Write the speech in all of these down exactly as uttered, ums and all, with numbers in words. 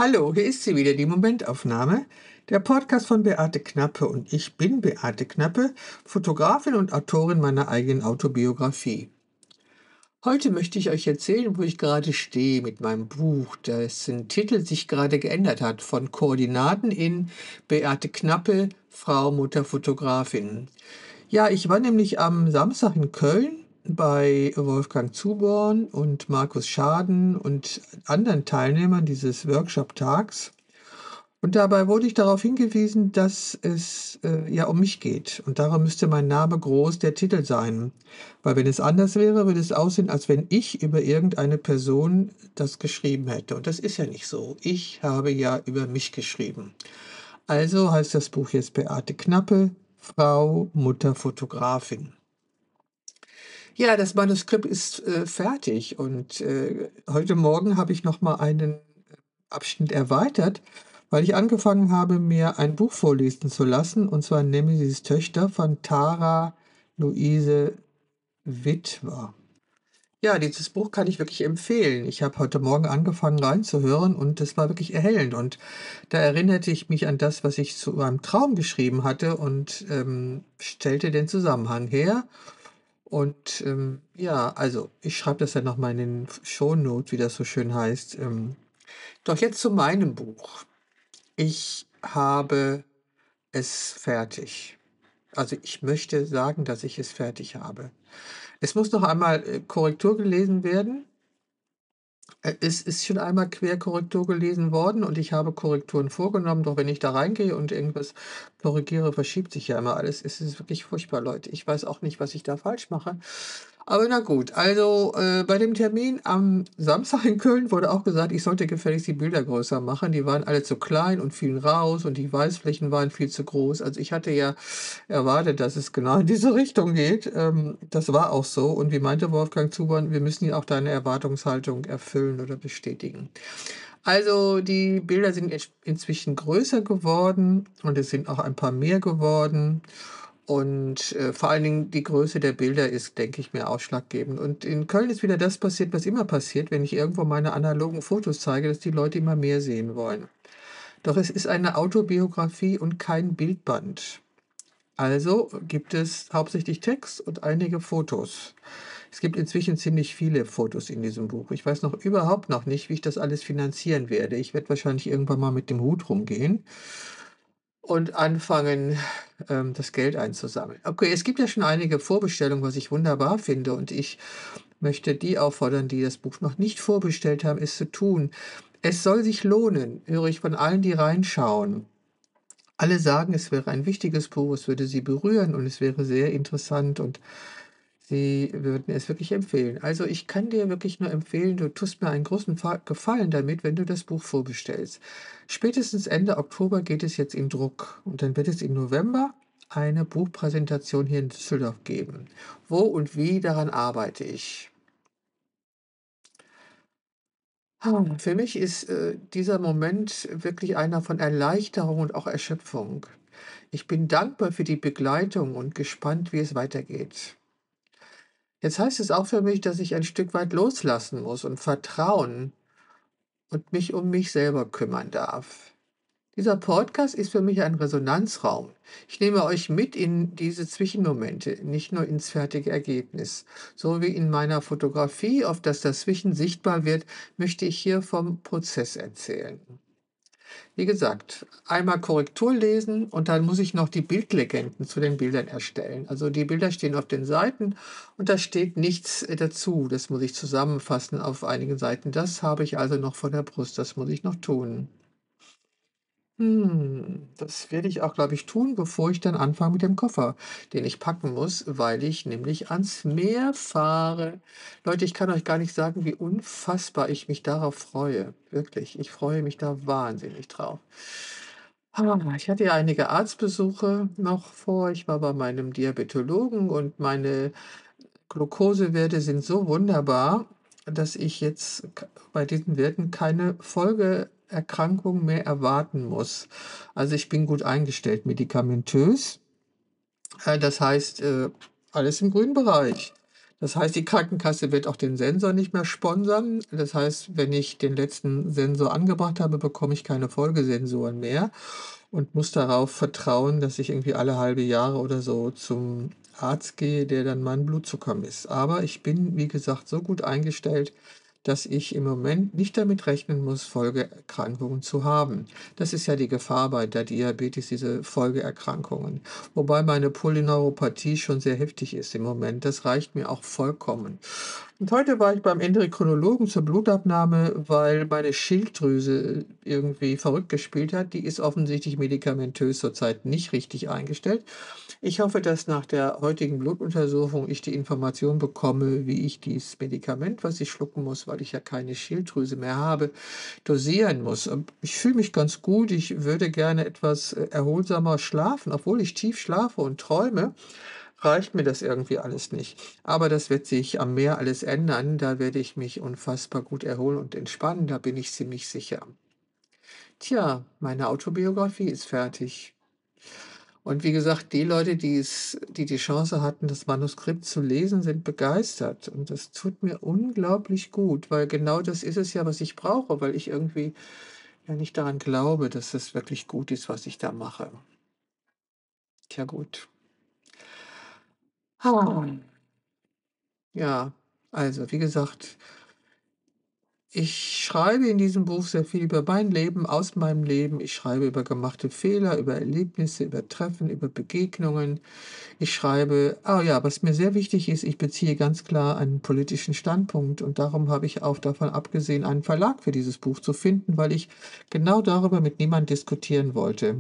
Hallo, hier ist sie wieder, die Momentaufnahme, der Podcast von Beate Knappe und ich bin Beate Knappe, Fotografin und Autorin meiner eigenen Autobiografie. Heute möchte ich euch erzählen, wo ich gerade stehe mit meinem Buch, dessen Titel sich gerade geändert hat von Koordinaten in Beate Knappe, Frau, Mutter, Fotografin. Ja, ich war nämlich am Samstag in Köln bei Wolfgang Zuborn und Markus Schaden und anderen Teilnehmern dieses Workshop-Tags. Und dabei wurde ich darauf hingewiesen, dass es äh, ja um mich geht. Und darum müsste mein Name groß der Titel sein. Weil wenn es anders wäre, würde es aussehen, als wenn ich über irgendeine Person das geschrieben hätte. Und das ist ja nicht so. Ich habe ja über mich geschrieben. Also heißt das Buch jetzt Beate Knappe, Frau, Mutter, Fotografin. Ja, das Manuskript ist äh, fertig und äh, heute Morgen habe ich noch mal einen Abschnitt erweitert, weil ich angefangen habe, mir ein Buch vorlesen zu lassen, und zwar Nemesi's Töchter von Tara Luise Witwer. Ja, dieses Buch kann ich wirklich empfehlen. Ich habe heute Morgen angefangen reinzuhören und das war wirklich erhellend. Und da erinnerte ich mich an das, was ich zu meinem Traum geschrieben hatte und ähm, stellte den Zusammenhang her. Und ähm, ja, also ich schreibe das dann nochmal in den Shownotes, wie das so schön heißt. Ähm, doch jetzt zu meinem Buch. Ich habe es fertig. Also ich möchte sagen, dass ich es fertig habe. Es muss noch einmal äh, Korrektur gelesen werden. Äh, Es ist schon einmal Querkorrektur gelesen worden und ich habe Korrekturen vorgenommen, doch wenn ich da reingehe und irgendwas korrigiere, verschiebt sich ja immer alles. Es ist wirklich furchtbar, Leute. Ich weiß auch nicht, was ich da falsch mache. Aber na gut, also äh, bei dem Termin am Samstag in Köln wurde auch gesagt, ich sollte gefälligst die Bilder größer machen. Die waren alle zu klein und fielen raus und die Weißflächen waren viel zu groß. Also ich hatte ja erwartet, dass es genau in diese Richtung geht. Ähm, das war auch so. Und wie meinte Wolfgang Zuborn, wir müssen ja auch deine Erwartungshaltung erfüllen oder bestätigen. Also die Bilder sind jetzt inzwischen größer geworden und es sind auch ein paar mehr geworden. Und äh, vor allen Dingen die Größe der Bilder ist, denke ich mir, ausschlaggebend. Und in Köln ist wieder das passiert, was immer passiert, wenn ich irgendwo meine analogen Fotos zeige, dass die Leute immer mehr sehen wollen. Doch es ist eine Autobiografie und kein Bildband. Also gibt es hauptsächlich Text und einige Fotos. Es gibt inzwischen ziemlich viele Fotos in diesem Buch. Ich weiß noch überhaupt noch nicht, wie ich das alles finanzieren werde. Ich werde wahrscheinlich irgendwann mal mit dem Hut rumgehen und anfangen, ähm, das Geld einzusammeln. Okay, es gibt ja schon einige Vorbestellungen, was ich wunderbar finde. Und ich möchte die auffordern, die das Buch noch nicht vorbestellt haben, es zu tun. Es soll sich lohnen, höre ich von allen, die reinschauen. Alle sagen, es wäre ein wichtiges Buch, es würde sie berühren und es wäre sehr interessant und sie würden es wirklich empfehlen. Also ich kann dir wirklich nur empfehlen, du tust mir einen großen Fa- Gefallen damit, wenn du das Buch vorbestellst. Spätestens Ende Oktober geht es jetzt in Druck und dann wird es im November eine Buchpräsentation hier in Düsseldorf geben. Wo und wie, daran arbeite ich. Ah, Für mich ist äh, dieser Moment wirklich einer von Erleichterung und auch Erschöpfung. Ich bin dankbar für die Begleitung und gespannt, wie es weitergeht. Jetzt heißt es auch für mich, dass ich ein Stück weit loslassen muss und vertrauen und mich um mich selber kümmern darf. Dieser Podcast ist für mich ein Resonanzraum. Ich nehme euch mit in diese Zwischenmomente, nicht nur ins fertige Ergebnis. So wie in meiner Fotografie, auf das dazwischen sichtbar wird, möchte ich hier vom Prozess erzählen. Wie gesagt, einmal Korrektur lesen und dann muss ich noch die Bildlegenden zu den Bildern erstellen. Also die Bilder stehen auf den Seiten und da steht nichts äh, dazu. Das muss ich zusammenfassen auf einigen Seiten. Das habe ich also noch vor der Brust. Das muss ich noch tun. Hm, das werde ich auch, glaube ich, tun, bevor ich dann anfange mit dem Koffer, den ich packen muss, weil ich nämlich ans Meer fahre. Leute, ich kann euch gar nicht sagen, wie unfassbar ich mich darauf freue. Wirklich, ich freue mich da wahnsinnig drauf. Ah, Ich hatte ja einige Arztbesuche noch vor. Ich war bei meinem Diabetologen und meine Glukosewerte sind so wunderbar, dass ich jetzt k bei diesen Werten keine Folgeerkrankung mehr erwarten muss. Also, ich bin gut eingestellt medikamentös. Äh, das heißt, äh, alles im grünen Bereich. Das heißt, die Krankenkasse wird auch den Sensor nicht mehr sponsern. Das heißt, wenn ich den letzten Sensor angebracht habe, bekomme ich keine Folgesensoren mehr und muss darauf vertrauen, dass ich irgendwie alle halbe Jahre oder so zum Arzt gehe, der dann meinen Blutzucker misst. Aber ich bin, wie gesagt, so gut eingestellt, dass ich im Moment nicht damit rechnen muss, Folgeerkrankungen zu haben. Das ist ja die Gefahr bei der Diabetes, diese Folgeerkrankungen. Wobei meine Polyneuropathie schon sehr heftig ist im Moment. Das reicht mir auch vollkommen. Und heute war ich beim Endokrinologen zur Blutabnahme, weil meine Schilddrüse irgendwie verrückt gespielt hat. Die ist offensichtlich medikamentös zurzeit nicht richtig eingestellt. Ich hoffe, dass nach der heutigen Blutuntersuchung ich die Information bekomme, wie ich dieses Medikament, was ich schlucken muss, weil ich ja keine Schilddrüse mehr habe, dosieren muss. Ähm, Ich fühle mich ganz gut. Ich würde gerne etwas äh, erholsamer schlafen. Obwohl ich tief schlafe und träume, reicht mir das irgendwie alles nicht. Aber das wird sich am Meer alles ändern. Da werde ich mich unfassbar gut erholen und entspannen. Da bin ich ziemlich sicher. Tja, meine Autobiografie ist fertig. Und wie gesagt, die Leute, die es die die Chance hatten, das Manuskript zu lesen, sind begeistert. Und das tut mir unglaublich gut, weil genau das ist es ja, was ich brauche, weil ich irgendwie ja nicht daran glaube, dass es wirklich gut ist, was ich da mache. Tja gut. Ah. Ja, also wie gesagt, ich schreibe in diesem Buch sehr viel über mein Leben, aus meinem Leben. Ich schreibe über gemachte Fehler, über Erlebnisse, über Treffen, über Begegnungen. Ich schreibe ah ja, was mir sehr wichtig ist, ich beziehe ganz klar einen politischen Standpunkt und darum habe ich auch davon abgesehen, einen Verlag für dieses Buch zu finden, weil ich genau darüber mit niemand diskutieren wollte.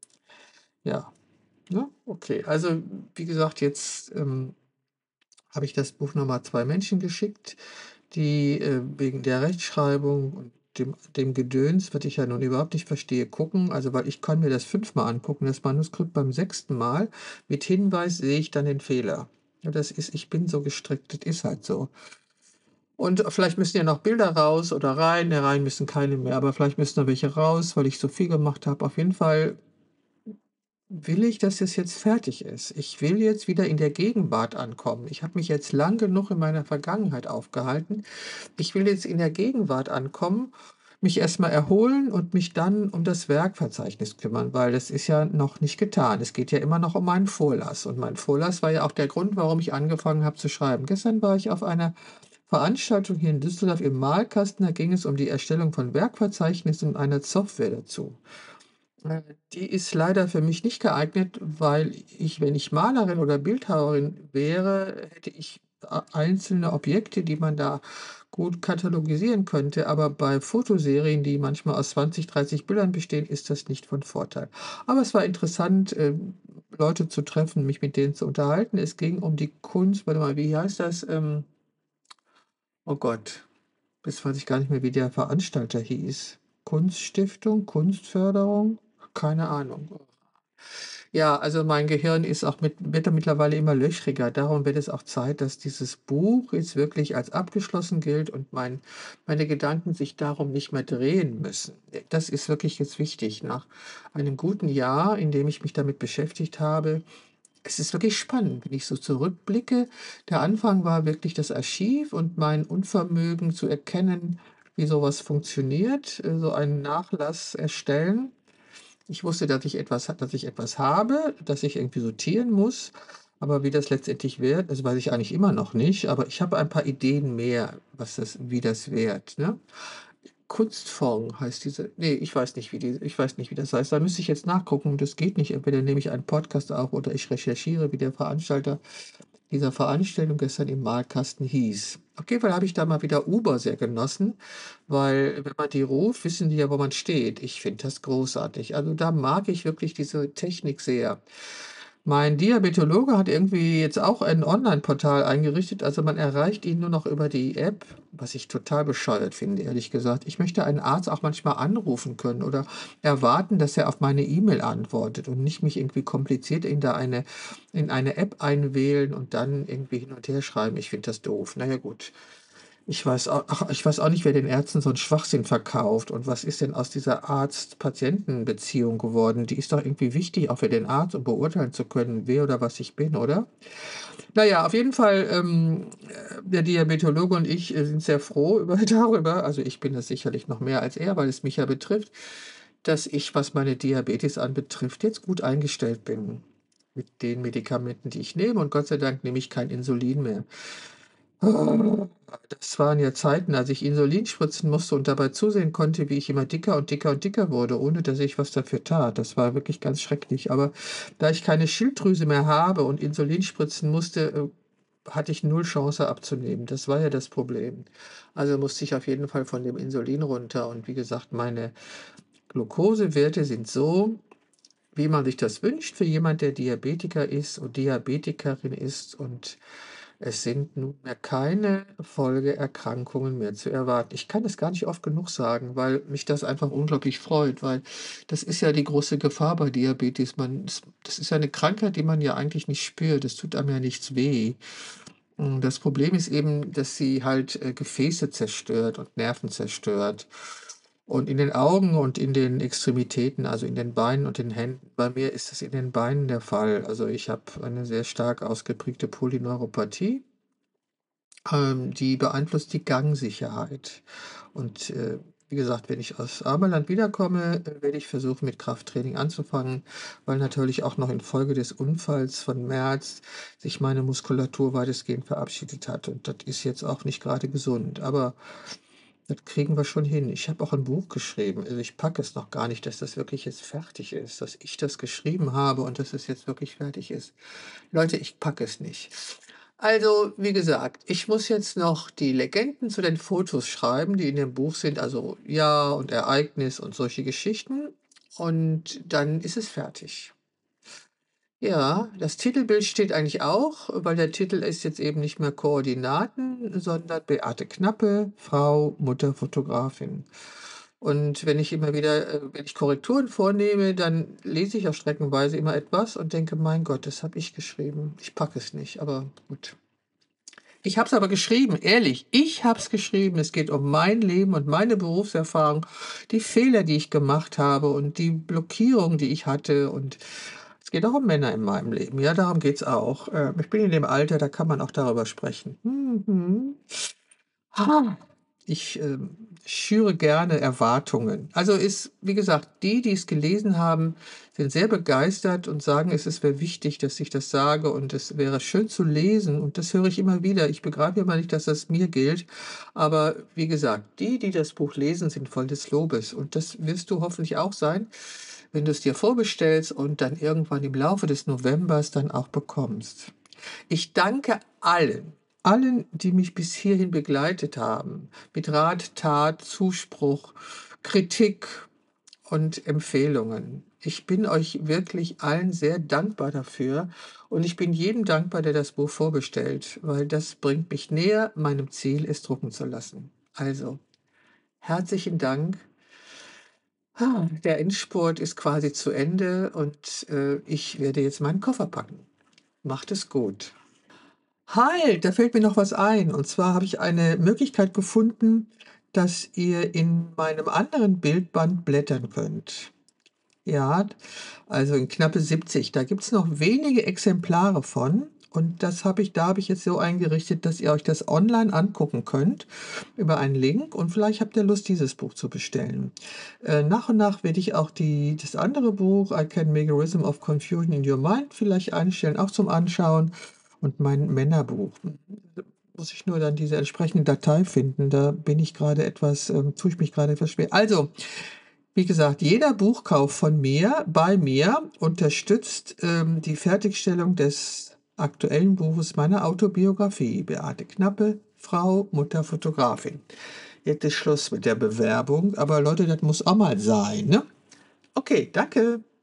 Ja, ne? Okay. Also, wie gesagt, jetzt, ähm, habe ich das Buch noch mal zwei Menschen geschickt, die, äh, wegen der Rechtschreibung und dem dem Gedöns, was ich ja nun überhaupt nicht verstehe, gucken. Also, weil ich kann mir das fünfmal angucken, das Manuskript. Beim sechsten Mal mit Hinweis sehe ich dann den Fehler. Ja, das ist ich bin so gestrickt, das ist halt so. Und vielleicht müssen ja noch Bilder raus oder rein. Ne, rein müssen keine mehr, aber vielleicht müssen da welche raus, weil ich so viel gemacht habe. Auf jeden Fall will ich, dass es jetzt fertig ist. Ich will jetzt wieder in der Gegenwart ankommen. Ich habe mich jetzt lang genug in meiner Vergangenheit aufgehalten. Ich will jetzt in der Gegenwart ankommen, mich erst mal erholen und mich dann um das Werkverzeichnis kümmern, weil das ist ja noch nicht getan. Es geht ja immer noch um meinen Vorlass und mein Vorlass war ja auch der Grund, warum ich angefangen habe zu schreiben. Gestern war ich auf einer Veranstaltung hier in Düsseldorf im Malkasten, da ging es um die Erstellung von Werkverzeichnissen und einer Software dazu. Äh, die ist leider für mich nicht geeignet, weil ich, wenn ich Malerin oder Bildhauerin wäre, hätte ich a einzelne Objekte, die man da gut katalogisieren könnte, aber bei Fotoserien, die manchmal aus zwanzig, dreißig Bildern bestehen, ist das nicht von Vorteil. Aber es war interessant, ähm, Leute zu treffen, mich mit denen zu unterhalten. Es ging um die Kunst warte mal, wie heißt das? Ähm, oh Gott, jetzt weiß ich gar nicht mehr, wie der Veranstalter hieß. Kunststiftung, Kunstförderung? Keine Ahnung. Ja, also mein Gehirn ist auch mit wird da mittlerweile immer löchriger. Darum wird es auch Zeit, dass dieses Buch jetzt wirklich als abgeschlossen gilt und mein meine Gedanken sich darum nicht mehr drehen müssen. Äh, das ist wirklich jetzt wichtig. Nach einem guten Jahr, in dem ich mich damit beschäftigt habe, es ist wirklich spannend, wenn ich so zurückblicke. Der Anfang war wirklich das Archiv und mein Unvermögen zu erkennen, wie sowas funktioniert, äh, so einen Nachlass erstellen. Ich wusste, dass ich etwas dass ich etwas habe, das ich irgendwie sortieren muss, aber wie das letztendlich wird, das weiß ich eigentlich immer noch nicht, aber ich habe ein paar Ideen mehr, was das wie das wird, ne? Kunstfonds heißt diese ne, ich weiß nicht, wie die ich weiß nicht, wie das heißt. Da müsste ich jetzt nachgucken, das geht nicht. Entweder nehme ich einen Podcast auf oder ich recherchiere, wie der Veranstalter dieser Veranstaltung gestern im Malkasten hieß. Auf jeden Fall habe ich da mal wieder Uber sehr genossen, weil wenn man die ruft, wissen die ja, wo man steht. Ich finde das großartig. Also, da mag ich wirklich diese Technik sehr. Mein Diabetologe hat irgendwie jetzt auch ein Onlineportal eingerichtet, also man erreicht ihn nur noch über die App, was ich total bescheuert finde, ehrlich gesagt. Ich möchte einen Arzt auch manchmal anrufen können oder erwarten, dass er auf meine E-Mail antwortet und nicht mich irgendwie kompliziert in da eine in eine App einwählen und dann irgendwie hin und her schreiben. Ich finde das doof. Na ja, gut. Ich weiß au ach, ich weiß auch nicht, wer den Ärzten so 'n Schwachsinn verkauft und was ist denn aus dieser Arzt-Patienten-Beziehung geworden? Die ist doch irgendwie wichtig, auch für den Arzt, um beurteilen zu können, wer oder was ich bin, oder? Na ja, auf jeden Fall, ähm, äh, der Diabetologe und ich, äh, sind sehr froh über darüber, also, ich bin es sicherlich noch mehr als er, weil es mich ja betrifft, dass ich, was meine Diabetes anbetrifft, jetzt gut eingestellt bin mit den Medikamenten, die ich nehme und Gott sei Dank nehme ich kein Insulin mehr. Ah, Das waren ja Zeiten, als ich Insulin spritzen musste und dabei zusehen konnte, wie ich immer dicker und dicker und dicker wurde, ohne dass ich was dafür tat. Das war wirklich ganz schrecklich. Aber da ich keine Schilddrüse mehr habe und Insulin spritzen musste, äh, hatte ich null Chance abzunehmen. Das war ja das Problem. Also musste ich auf jeden Fall von dem Insulin runter. Und wie gesagt, meine Glukosewerte sind so, wie man sich das wünscht für jemand, der Diabetiker ist und Diabetikerin ist. Und es sind nunmehr keine Folgeerkrankungen mehr zu erwarten. Ich kann es gar nicht oft genug sagen, weil mich das einfach unglaublich freut, weil das ist ja die große Gefahr bei Diabetes. Man das das ist ja eine Krankheit, die man ja eigentlich nicht spürt. Es tut einem ja nichts weh. Hm, das Problem ist eben, dass sie halt, äh, Gefäße zerstört und Nerven zerstört. Und in den Augen und in den Extremitäten, also in den Beinen und den Händen. Bei mir ist es in den Beinen der Fall. Also, ich habe eine sehr stark ausgeprägte Polyneuropathie, ähm, die beeinflusst die Gangsicherheit. Und, äh, wie gesagt, wenn ich aus Ameland wiederkomme, äh, werde ich versuchen, mit Krafttraining anzufangen, weil natürlich auch noch infolge des Unfalls von März sich meine Muskulatur weitestgehend verabschiedet hat. Und das ist jetzt auch nicht gerade gesund. Aber das kriegen wir schon hin. Ich habe auch ein Buch geschrieben. Also, ich packe es noch gar nicht, dass das wirklich jetzt fertig ist, dass ich das geschrieben habe und dass es jetzt wirklich fertig ist. Leute, ich packe es nicht. Also, wie gesagt, ich muss jetzt noch die Legenden zu den Fotos schreiben, die in dem Buch sind, also Jahr und Ereignis und solche Geschichten. Und dann ist es fertig. Ja, das Titelbild steht eigentlich auch, weil der Titel ist jetzt eben nicht mehr Koordinaten, sondern Beate Knappe, Frau, Mutter, Fotografin. Und wenn ich immer wieder äh, wenn ich Korrekturen vornehme, dann lese ich auch streckenweise immer etwas und denke: „Mein Gott, das habe ich geschrieben. Ich packe es nicht“, aber gut. Ich habe es aber geschrieben, ehrlich. Ich habe es geschrieben. Es geht um mein Leben und meine Berufserfahrung, die Fehler, die ich gemacht habe und die Blockierung, die ich hatte. Und es geht auch um Männer in meinem Leben. Ja, darum geht's auch. Äh, ich bin in dem Alter, da kann man auch darüber sprechen. Mhm. Ha. Ich, ähm, schüre gerne Erwartungen. Also, ist wie gesagt, die, die es gelesen haben, sind sehr begeistert und sagen, es ist wäre wichtig, dass ich das sage und es wäre schön zu lesen und das höre ich immer wieder. Ich begreife immer nicht, dass das mir gilt, aber wie gesagt, die, die das Buch lesen, sind voll des Lobes und das wirst du hoffentlich auch sein, wenn du es dir vorbestellst und dann irgendwann im Laufe des Novembers dann auch bekommst. Ich danke allen, allen, die mich bis hierhin begleitet haben, mit Rat, Tat, Zuspruch, Kritik und Empfehlungen. Ich bin euch wirklich allen sehr dankbar dafür und ich bin jedem dankbar, der das Buch vorbestellt, weil das bringt mich näher meinem Ziel, es drucken zu lassen. Also, herzlichen Dank. Ah, Der Endspurt ist quasi zu Ende und, äh, ich werde jetzt meinen Koffer packen. Macht es gut. Halt, da fällt mir noch was ein. Und zwar habe ich eine Möglichkeit gefunden, dass ihr in meinem anderen Bildband blättern könnt. Ja, also in knappe siebzig. Da gibt's noch wenige Exemplare von. Und das habe ich, da habe ich jetzt so eingerichtet, dass ihr euch das online angucken könnt über einen Link. Und vielleicht habt ihr Lust, dieses Buch zu bestellen. Äh, nach und nach werde ich auch die, das andere Buch, I Can Make a Rhythm of Confusion in Your Mind, vielleicht einstellen, auch zum Anschauen. Und mein Männerbuch. Muss ich nur dann diese entsprechende Datei finden. Da bin ich gerade etwas, ähm, tue ich mich gerade etwas schwer. Also, wie gesagt, jeder Buchkauf von mir bei mir unterstützt, ähm, die Fertigstellung des aktuellen Buches meiner Autobiografie. Beate Knappe, Frau, Mutter, Fotografin. Jetzt ist Schluss mit der Bewerbung, aber Leute, das muss auch mal sein, ne? Okay, danke.